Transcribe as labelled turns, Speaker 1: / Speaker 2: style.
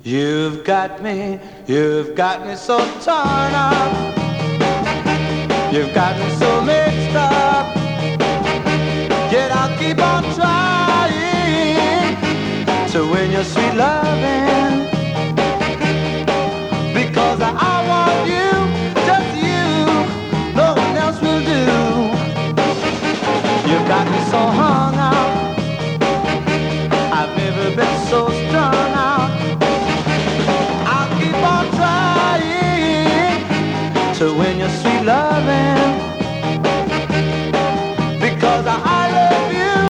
Speaker 1: You've got me so torn up. You've got me so mixed up. Yet I'll keep on trying to win your sweet loving. Because I want you, just you, no one else will do. You've got me so hung out. I've never been so strung out. I'll keep on trying to win your sweet